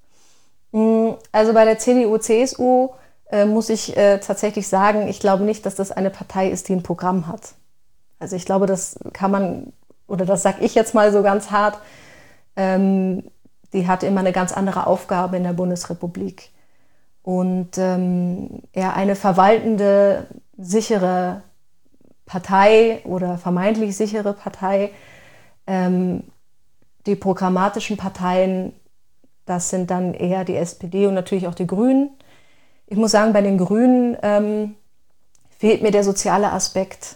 Also bei der C D U, C S U äh, muss ich äh, tatsächlich sagen, ich glaube nicht, dass das eine Partei ist, die ein Programm hat. Also ich glaube, das kann man, oder das sage ich jetzt mal so ganz hart, ähm, die hat immer eine ganz andere Aufgabe in der Bundesrepublik. Und ähm, eher eine verwaltende, sichere Partei oder vermeintlich sichere Partei. Ähm, die programmatischen Parteien, das sind dann eher die S P D und natürlich auch die Grünen. Ich muss sagen, bei den Grünen ähm, fehlt mir der soziale Aspekt.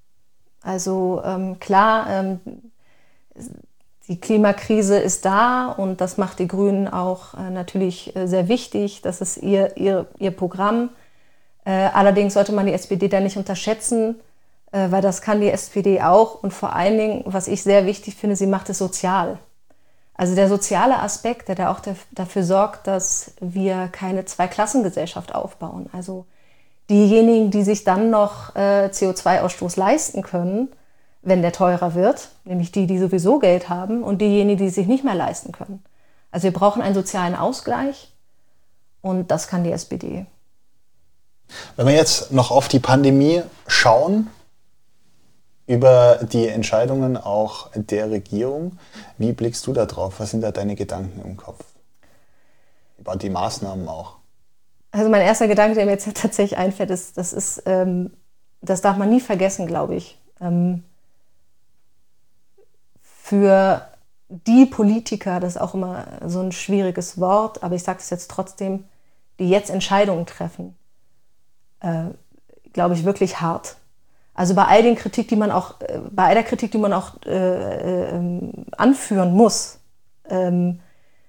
Also ähm, klar, ähm, die Klimakrise ist da, und das macht die Grünen auch äh, natürlich äh, sehr wichtig. Das ist ihr, ihr, ihr Programm. Äh, allerdings sollte man die S P D da nicht unterschätzen, äh, weil das kann die S P D auch. Und vor allen Dingen, was ich sehr wichtig finde, sie macht es sozial. Also der soziale Aspekt, der da auch dafür sorgt, dass wir keine Zweiklassengesellschaft aufbauen. Also diejenigen, die sich dann noch äh, C O zwei Ausstoß leisten können, wenn der teurer wird, nämlich die, die sowieso Geld haben, und diejenigen, die sich nicht mehr leisten können. Also wir brauchen einen sozialen Ausgleich, und das kann die S P D. Wenn wir jetzt noch auf die Pandemie schauen, über die Entscheidungen auch der Regierung, wie blickst du da drauf? Was sind da deine Gedanken im Kopf? Über die Maßnahmen auch. Also mein erster Gedanke, der mir jetzt tatsächlich einfällt, ist, das ist, ähm, das darf man nie vergessen, glaube ich. Ähm, für die Politiker, das ist auch immer so ein schwieriges Wort, aber ich sage es jetzt trotzdem, die jetzt Entscheidungen treffen, äh, glaube ich, wirklich hart. Also bei all den Kritik, die man auch, bei all der Kritik, die man auch äh, äh, anführen muss, ähm,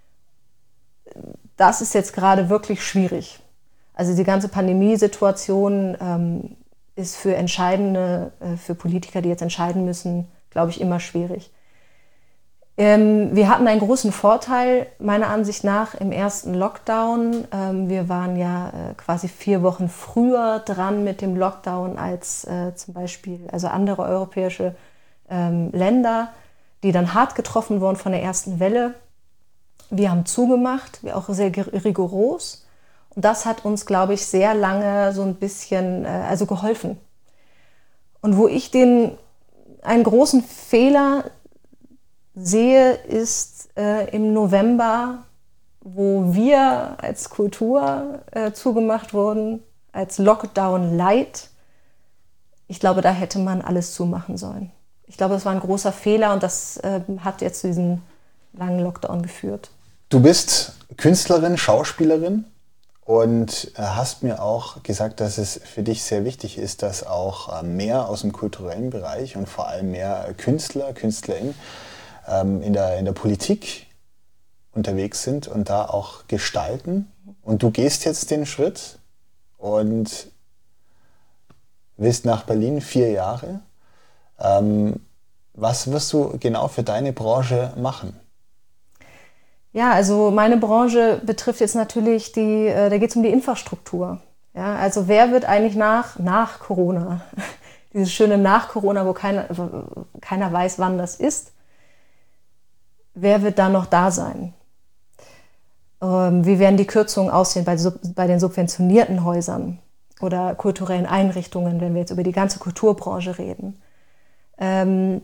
das ist jetzt gerade wirklich schwierig. Also die ganze Pandemiesituation ähm, ist für entscheidende, äh, für Politiker, die jetzt entscheiden müssen, glaube ich, immer schwierig. Ähm, wir hatten einen großen Vorteil, meiner Ansicht nach, im ersten Lockdown. Ähm, wir waren ja äh, quasi vier Wochen früher dran mit dem Lockdown als äh, zum Beispiel also andere europäische ähm, Länder, die dann hart getroffen wurden von der ersten Welle. Wir haben zugemacht, wir auch sehr rigoros. Und das hat uns, glaube ich, sehr lange so ein bisschen äh, also geholfen. Und wo ich den einen großen Fehler sehe, ist äh, im November, wo wir als Kultur äh, zugemacht wurden, als Lockdown Light. Ich glaube, da hätte man alles zumachen sollen. Ich glaube, das war ein großer Fehler, und das äh, hat jetzt zu diesem langen Lockdown geführt. Du bist Künstlerin, Schauspielerin und äh, hast mir auch gesagt, dass es für dich sehr wichtig ist, dass auch äh, mehr aus dem kulturellen Bereich und vor allem mehr Künstler, Künstlerinnen in der, in der Politik unterwegs sind und da auch gestalten. Und du gehst jetzt den Schritt und willst nach Berlin vier Jahre. Ähm, was wirst du genau für deine Branche machen? Ja, also meine Branche betrifft jetzt natürlich die, äh, da geht es um die Infrastruktur. Ja, also wer wird eigentlich nach, nach Corona dieses schöne Nach-Corona, wo keiner, wo keiner weiß, wann das ist. Wer wird da noch da sein? Ähm, wie werden die Kürzungen aussehen bei, bei den subventionierten Häusern oder kulturellen Einrichtungen, wenn wir jetzt über die ganze Kulturbranche reden? Ähm,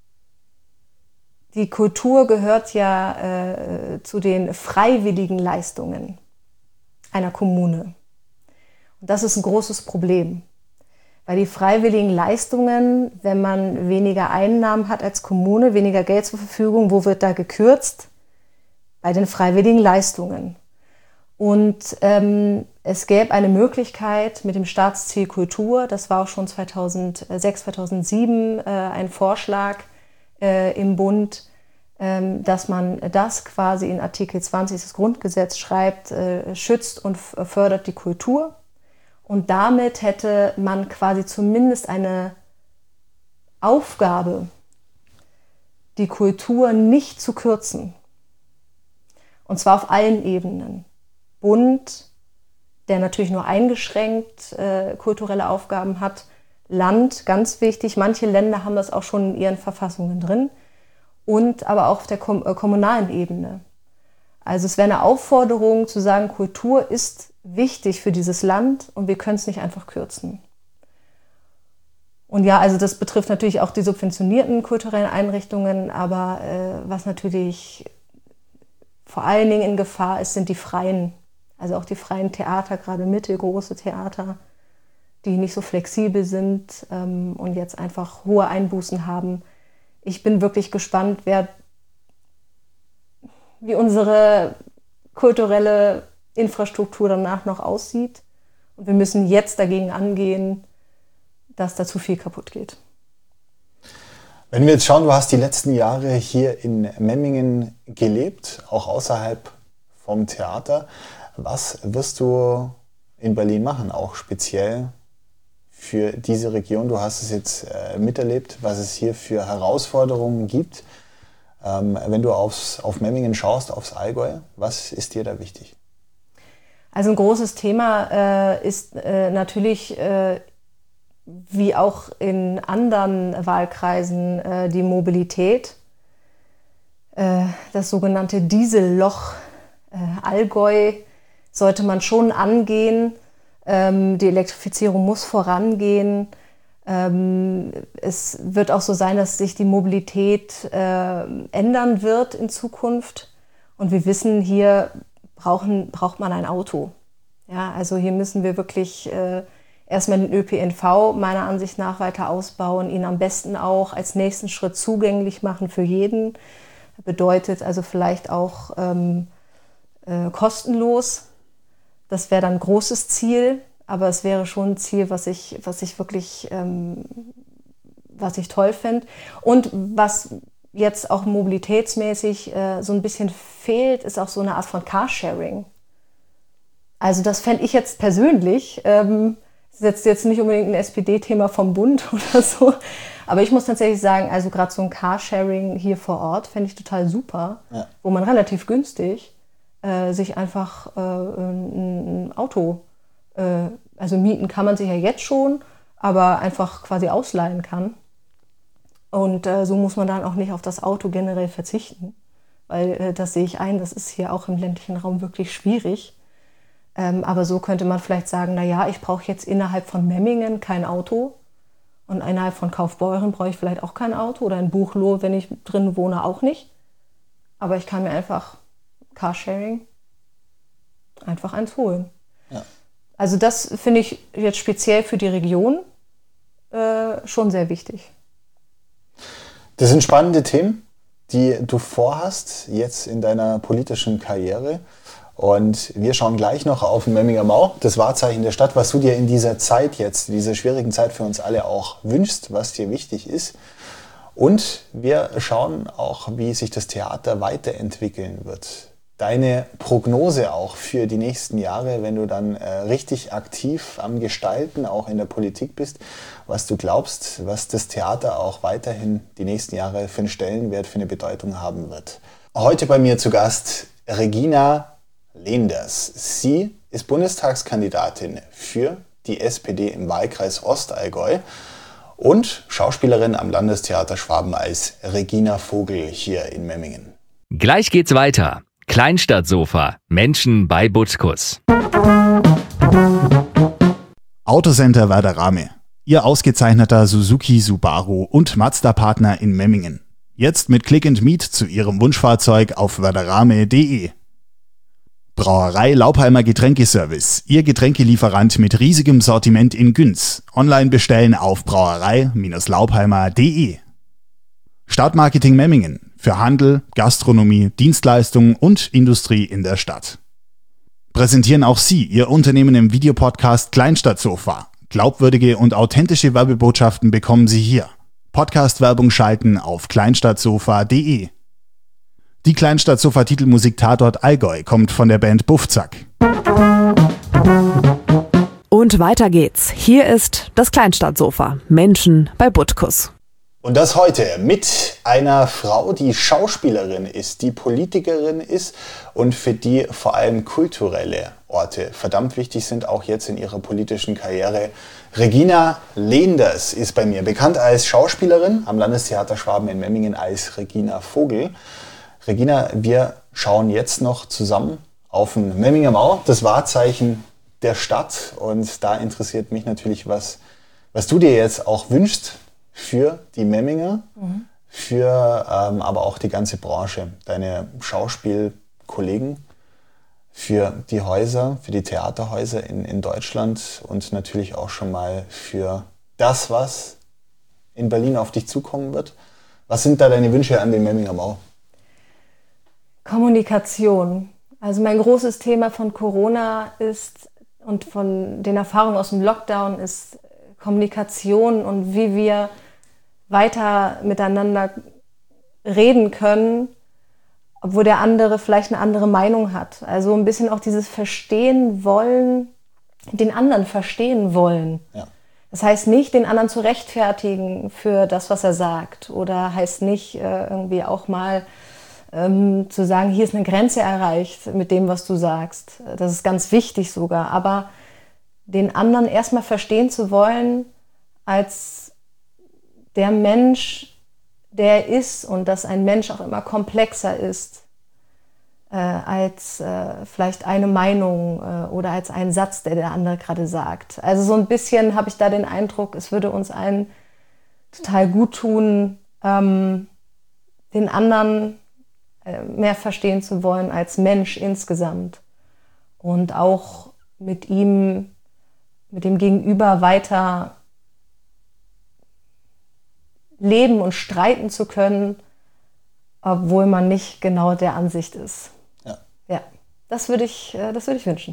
die Kultur gehört ja äh, zu den freiwilligen Leistungen einer Kommune. Und das ist ein großes Problem, weil die freiwilligen Leistungen, wenn man weniger Einnahmen hat als Kommune, weniger Geld zur Verfügung, wo wird da gekürzt? Bei den freiwilligen Leistungen. Und ähm, es gäbe eine Möglichkeit mit dem Staatsziel Kultur, das war auch schon zweitausendsechs, zweitausendsieben äh, ein Vorschlag äh, im Bund, ähm, dass man das quasi in Artikel zwanzig des Grundgesetzes schreibt, äh, schützt und fördert die Kultur. Und damit hätte man quasi zumindest eine Aufgabe, die Kultur nicht zu kürzen. Und zwar auf allen Ebenen. Bund, der natürlich nur eingeschränkt äh, kulturelle Aufgaben hat. Land, ganz wichtig. Manche Länder haben das auch schon in ihren Verfassungen drin. Und aber auch auf der kom- äh, kommunalen Ebene. Also es wäre eine Aufforderung zu sagen, Kultur ist wichtig für dieses Land und wir können es nicht einfach kürzen. Und ja, also das betrifft natürlich auch die subventionierten kulturellen Einrichtungen, aber äh, was natürlich vor allen Dingen in Gefahr ist, sind die freien, also auch die freien Theater, gerade mittelgroße Theater, die nicht so flexibel sind ähm, und jetzt einfach hohe Einbußen haben. Ich bin wirklich gespannt, wer, wie unsere kulturelle Infrastruktur danach noch aussieht. Und wir müssen jetzt dagegen angehen, dass da zu viel kaputt geht. Wenn wir jetzt schauen, du hast die letzten Jahre hier in Memmingen gelebt, auch außerhalb vom Theater. Was wirst du in Berlin machen, auch speziell für diese Region? Du hast es jetzt äh, miterlebt, was es hier für Herausforderungen gibt. Ähm, wenn du aufs, auf Memmingen schaust, aufs Allgäu, was ist dir da wichtig? Also ein großes Thema äh, ist äh, natürlich äh, wie auch in anderen Wahlkreisen äh, die Mobilität. Äh, das sogenannte Dieselloch äh, Allgäu sollte man schon angehen. Ähm, die Elektrifizierung muss vorangehen. Ähm, es wird auch so sein, dass sich die Mobilität äh, ändern wird in Zukunft. Und wir wissen, hier brauchen, braucht man ein Auto. Ja, also hier müssen wir wirklich äh, erstmal den Ö P N V meiner Ansicht nach weiter ausbauen, ihn am besten auch als nächsten Schritt zugänglich machen für jeden. Bedeutet also vielleicht auch ähm, äh, kostenlos. Das wäre dann ein großes Ziel, aber es wäre schon ein Ziel, was ich, was ich wirklich ähm, was ich toll finde. Und was jetzt auch mobilitätsmäßig äh, so ein bisschen fehlt, ist auch so eine Art von Carsharing. Also das fände ich jetzt persönlich, ähm, das ist jetzt, jetzt nicht unbedingt ein S P D-Thema vom Bund oder so, aber ich muss tatsächlich sagen, also gerade so ein Carsharing hier vor Ort fände ich total super, ja. Wo man relativ günstig äh, sich einfach äh, ein, ein Auto, äh, also mieten kann man sich ja jetzt schon, aber einfach quasi ausleihen kann. Und äh, so muss man dann auch nicht auf das Auto generell verzichten, weil äh, das sehe ich ein, das ist hier auch im ländlichen Raum wirklich schwierig. Ähm, aber so könnte man vielleicht sagen, naja, ich brauche jetzt innerhalb von Memmingen kein Auto und innerhalb von Kaufbeuren brauche ich vielleicht auch kein Auto oder in Buchloe, wenn ich drin wohne, auch nicht. Aber ich kann mir einfach Carsharing einfach eins holen. Ja. Also das finde ich jetzt speziell für die Region äh, schon sehr wichtig. Das sind spannende Themen, die du vorhast jetzt in deiner politischen Karriere. Und wir schauen gleich noch auf den Memminger Mau, das Wahrzeichen der Stadt, was du dir in dieser Zeit jetzt, dieser schwierigen Zeit für uns alle auch wünschst, was dir wichtig ist. Und wir schauen auch, wie sich das Theater weiterentwickeln wird. Deine Prognose auch für die nächsten Jahre, wenn du dann äh, richtig aktiv am Gestalten, auch in der Politik bist, was du glaubst, was das Theater auch weiterhin die nächsten Jahre für einen Stellenwert, für eine Bedeutung haben wird. Heute bei mir zu Gast Regina Lenders. Sie ist Bundestagskandidatin für die S P D im Wahlkreis Ostallgäu und Schauspielerin am Landestheater Schwaben als Regina Vogel hier in Memmingen. Gleich geht's weiter. Kleinstadtsofa. Menschen bei Butkus. Autocenter Werderame. Ihr ausgezeichneter Suzuki, Subaru und Mazda-Partner in Memmingen. Jetzt mit Click and Meet zu Ihrem Wunschfahrzeug auf werderame punkt de. Brauerei Laubheimer Getränkeservice. Ihr Getränkelieferant mit riesigem Sortiment in Günz. Online bestellen auf brauerei Laubheimer punkt de. Stadtmarketing Memmingen. Für Handel, Gastronomie, Dienstleistungen und Industrie in der Stadt. Präsentieren auch Sie Ihr Unternehmen im Videopodcast Kleinstadtsofa. Glaubwürdige und authentische Werbebotschaften bekommen Sie hier. Podcast-Werbung schalten auf kleinstadtsofa punkt de. Die Kleinstadtsofa-Titelmusik Tatort Allgäu kommt von der Band Buffzack. Und weiter geht's. Hier ist das Kleinstadtsofa. Menschen bei Butkus. Und das heute mit einer Frau, die Schauspielerin ist, die Politikerin ist und für die vor allem kulturelle Orte verdammt wichtig sind, auch jetzt in ihrer politischen Karriere. Regina Leenders ist bei mir, bekannt als Schauspielerin am Landestheater Schwaben in Memmingen als Regina Vogel. Regina, wir schauen jetzt noch zusammen auf den Memminger Mau, das Wahrzeichen der Stadt. Und da interessiert mich natürlich, was, was du dir jetzt auch wünschst für die Memminger, mhm. für ähm, aber auch die ganze Branche, deine Schauspielkollegen, für die Häuser, für die Theaterhäuser in, in Deutschland und natürlich auch schon mal für das, was in Berlin auf dich zukommen wird. Was sind da deine Wünsche an den Memminger Mau? Kommunikation. Also mein großes Thema von Corona ist und von den Erfahrungen aus dem Lockdown ist Kommunikation und wie wir weiter miteinander reden können, obwohl der andere vielleicht eine andere Meinung hat. Also ein bisschen auch dieses Verstehen wollen, den anderen verstehen wollen. Ja. Das heißt nicht, den anderen zu rechtfertigen für das, was er sagt. Oder heißt nicht äh, irgendwie auch mal ähm, zu sagen, hier ist eine Grenze erreicht mit dem, was du sagst. Das ist ganz wichtig sogar. Aber den anderen erstmal verstehen zu wollen als der Mensch, der er ist und dass ein Mensch auch immer komplexer ist äh, als äh, vielleicht eine Meinung äh, oder als ein Satz, der der andere gerade sagt. Also so ein bisschen habe ich da den Eindruck, es würde uns allen total gut tun, ähm, den anderen äh, mehr verstehen zu wollen als Mensch insgesamt und auch mit ihm, mit dem Gegenüber weiter leben und streiten zu können, obwohl man nicht genau der Ansicht ist. Ja, ja, das würde ich, das würde ich wünschen.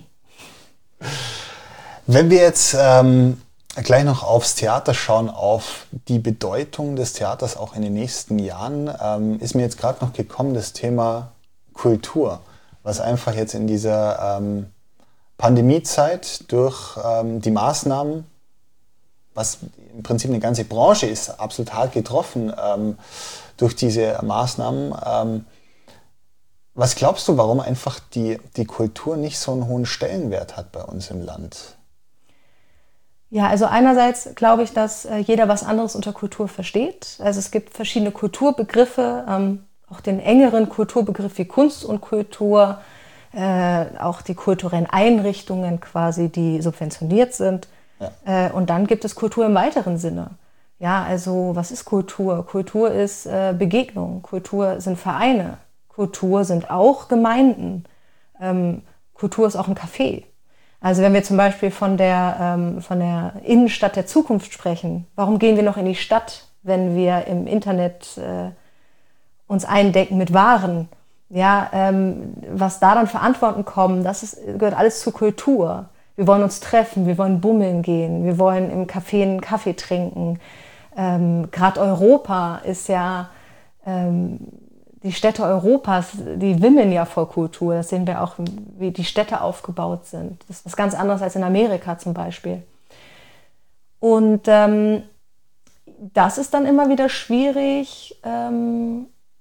Wenn wir jetzt ähm, gleich noch aufs Theater schauen, auf die Bedeutung des Theaters auch in den nächsten Jahren, ähm, ist mir jetzt gerade noch gekommen das Thema Kultur, was einfach jetzt in dieser ähm, Pandemiezeit durch ähm, die Maßnahmen, was im Prinzip eine ganze Branche ist, absolut hart getroffen ähm, durch diese Maßnahmen. Ähm, was glaubst du, warum einfach die, die Kultur nicht so einen hohen Stellenwert hat bei uns im Land? Ja, also einerseits glaube ich, dass äh, jeder was anderes unter Kultur versteht. Also es gibt verschiedene Kulturbegriffe, ähm, auch den engeren Kulturbegriff wie Kunst und Kultur, äh, auch die kulturellen Einrichtungen quasi, die subventioniert sind. Ja. Äh, und dann gibt es Kultur im weiteren Sinne. Ja, also was ist Kultur? Kultur ist äh, Begegnung, Kultur sind Vereine, Kultur sind auch Gemeinden, ähm, Kultur ist auch ein Café. Also wenn wir zum Beispiel von der, ähm, von der Innenstadt der Zukunft sprechen, warum gehen wir noch in die Stadt, wenn wir im Internet äh, uns eindecken mit Waren? Ja, ähm, was da dann für Antworten kommen, das ist, gehört alles zur Kultur. Wir wollen uns treffen, wir wollen bummeln gehen, wir wollen im Café einen Kaffee trinken. Ähm, Gerade Europa ist ja, ähm, die Städte Europas, die wimmeln ja vor Kultur. Das sehen wir auch, wie die Städte aufgebaut sind. Das ist was ganz anderes als in Amerika zum Beispiel. Und ähm, das ist dann immer wieder schwierig, ähm,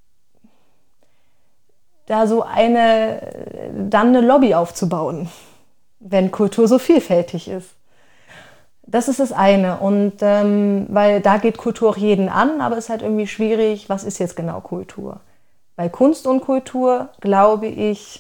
da so eine, dann eine Lobby aufzubauen, wenn Kultur so vielfältig ist. Das ist das eine. Und ähm, weil da geht Kultur auch jeden an, aber es ist halt irgendwie schwierig, was ist jetzt genau Kultur? Bei Kunst und Kultur, glaube ich,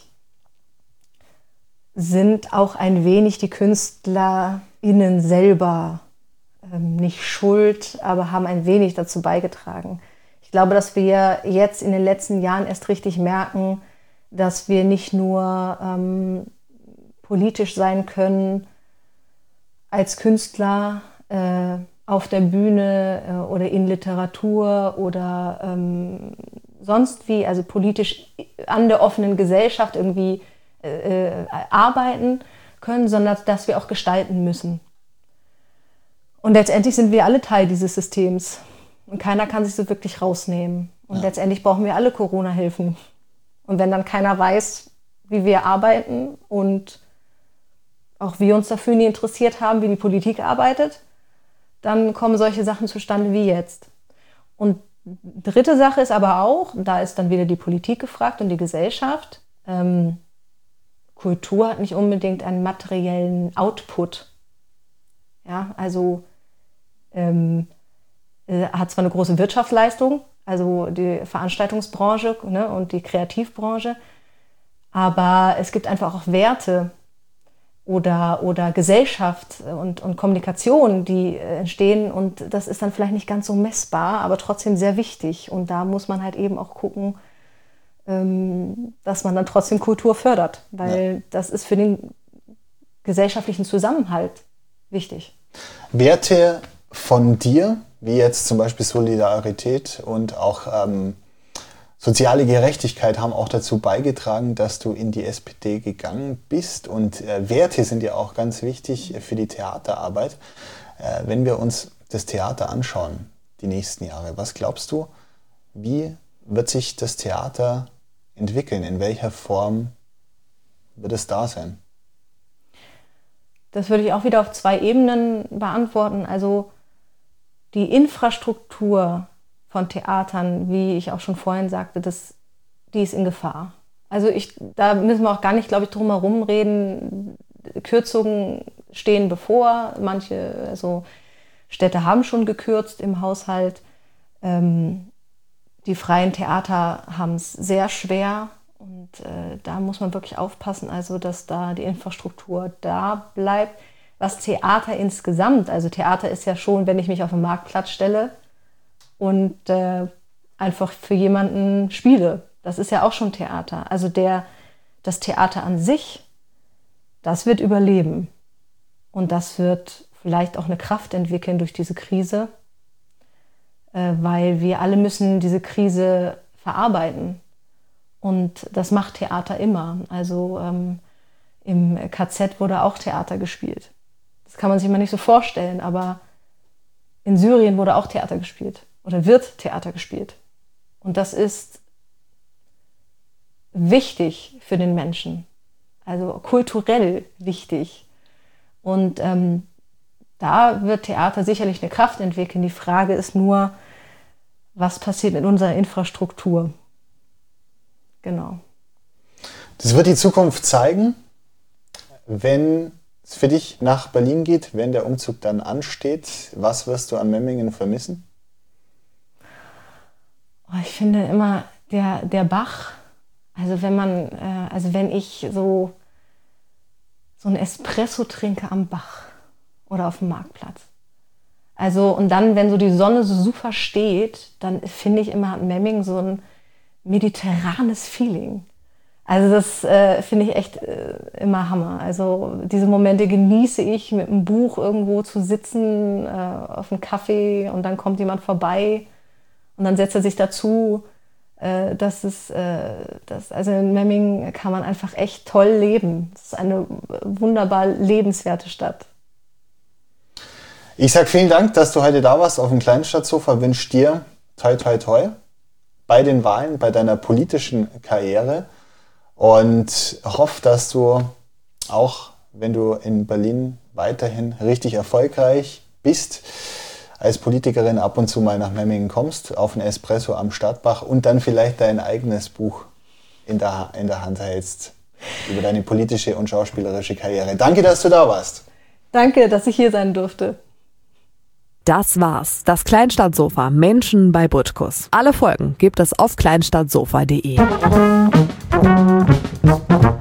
sind auch ein wenig die KünstlerInnen selber ähm, nicht schuld, aber haben ein wenig dazu beigetragen. Ich glaube, dass wir jetzt in den letzten Jahren erst richtig merken, dass wir nicht nur ähm, politisch sein können als Künstler äh, auf der Bühne äh, oder in Literatur oder ähm, sonst wie, also politisch an der offenen Gesellschaft irgendwie äh, arbeiten können, sondern dass wir auch gestalten müssen. Und letztendlich sind wir alle Teil dieses Systems und keiner kann sich so wirklich rausnehmen. Und ja. letztendlich brauchen wir alle Corona-Hilfen. Und wenn dann keiner weiß, wie wir arbeiten und auch wir uns dafür nie interessiert haben, wie die Politik arbeitet, dann kommen solche Sachen zustande wie jetzt. Und dritte Sache ist aber auch, da ist dann wieder die Politik gefragt und die Gesellschaft. Ähm, Kultur hat nicht unbedingt einen materiellen Output. Ja, also ähm, äh, hat zwar eine große Wirtschaftsleistung, also die Veranstaltungsbranche, ne, und die Kreativbranche, aber es gibt einfach auch Werte oder, oder Gesellschaft und, und Kommunikation, die entstehen und das ist dann vielleicht nicht ganz so messbar, aber trotzdem sehr wichtig und da muss man halt eben auch gucken, ähm, dass man dann trotzdem Kultur fördert, weil ja. das ist für den gesellschaftlichen Zusammenhalt wichtig. Werte von dir, wie jetzt zum Beispiel Solidarität und auch ähm, soziale Gerechtigkeit haben auch dazu beigetragen, dass du in die S P D gegangen bist. Und äh, Werte sind ja auch ganz wichtig für die Theaterarbeit. Äh, wenn wir uns das Theater anschauen, die nächsten Jahre, was glaubst du, wie wird sich das Theater entwickeln? In welcher Form wird es da sein? Das würde ich auch wieder auf zwei Ebenen beantworten. Also die Infrastruktur von Theatern, wie ich auch schon vorhin sagte, das, die ist in Gefahr. Also ich, da müssen wir auch gar nicht, glaube ich, drum herum reden. Kürzungen stehen bevor. Manche also Städte haben schon gekürzt im Haushalt. Ähm, die freien Theater haben es sehr schwer. Und äh, da muss man wirklich aufpassen, also dass da die Infrastruktur da bleibt. Was Theater insgesamt, also Theater ist ja schon, wenn ich mich auf den Marktplatz stelle und äh, einfach für jemanden spiele. Das ist ja auch schon Theater. Also der, das Theater an sich, das wird überleben. Und das wird vielleicht auch eine Kraft entwickeln durch diese Krise, äh, weil wir alle müssen diese Krise verarbeiten. Und das macht Theater immer. Also ähm, im K Z wurde auch Theater gespielt. Das kann man sich mal nicht so vorstellen, aber in Syrien wurde auch Theater gespielt oder wird Theater gespielt. Und das ist wichtig für den Menschen, also kulturell wichtig. Und ähm, da wird Theater sicherlich eine Kraft entwickeln. Die Frage ist nur, was passiert mit unserer Infrastruktur? Genau. Das wird die Zukunft zeigen, wenn es für dich nach Berlin geht, wenn der Umzug dann ansteht. Was wirst du an Memmingen vermissen? Oh, ich finde immer der, der Bach, also wenn man, äh, also wenn ich so, so ein Espresso trinke am Bach oder auf dem Marktplatz. Also und dann, wenn so die Sonne so super steht, dann finde ich immer, hat Memmingen so ein mediterranes Feeling. Also das äh, finde ich echt äh, immer Hammer. Also diese Momente genieße ich, mit einem Buch irgendwo zu sitzen, äh, auf einem Kaffee und dann kommt jemand vorbei und dann setzt er sich dazu. Äh, das ist, äh, das, also in Memmingen kann man einfach echt toll leben. Es ist eine wunderbar lebenswerte Stadt. Ich sage vielen Dank, dass du heute da warst auf dem Kleinstadtsofa. Wünsche dir toi toi toi bei den Wahlen, bei deiner politischen Karriere. Und hoffe, dass du auch, wenn du in Berlin weiterhin richtig erfolgreich bist, als Politikerin ab und zu mal nach Memmingen kommst, auf einen Espresso am Stadtbach und dann vielleicht dein eigenes Buch in der, in der Hand hältst über deine politische und schauspielerische Karriere. Danke, dass du da warst. Danke, dass ich hier sein durfte. Das war's. Das Kleinstadtsofa. Menschen bei Butkus. Alle Folgen gibt es auf kleinstadtsofa punkt de.